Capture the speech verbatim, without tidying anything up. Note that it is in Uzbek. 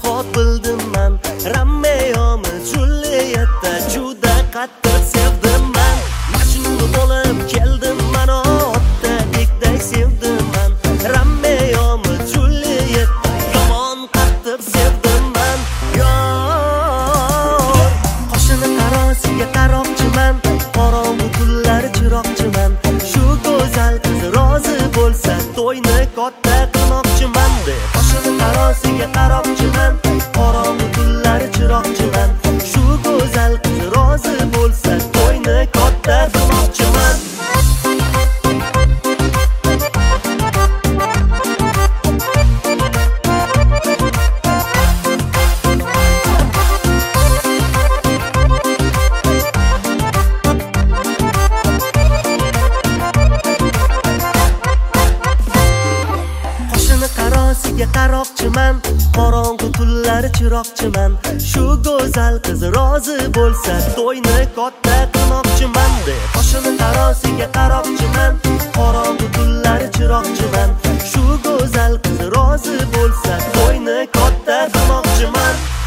vafot bildim man. Romeo'mi Julietta juda qattiq sevdim man. Majnun bo'lib keldim man, otdagidek sevdim man. Romeo'mi Julietta yomon qattiq sevdim man. Yor qoshini qarosiga qaroqchiman, qorong'u kunlar chiroqchiman. Shu go'zal qiz rozi bo'lsa to'yni katta qilmoqchiman deb. Qoshini qarosiga qaroqchiman, qorong'u kunlar chiroqchiman. Shu go'zal qiz rozi bo'lsa to'yni katta qilmoqchiman. Qarosiga qaroqchiman, qorong'u tunlar chiroqchiman. Shu go'zal qiz rozi bo'lsa to'yni katta qilmoqchiman deb. Qoshini qarosiga qaroqchiman, qorong'u tunlar chiroqchiman. Shu go'zal qiz rozi bo'lsa to'yni katta qilmoqchiman.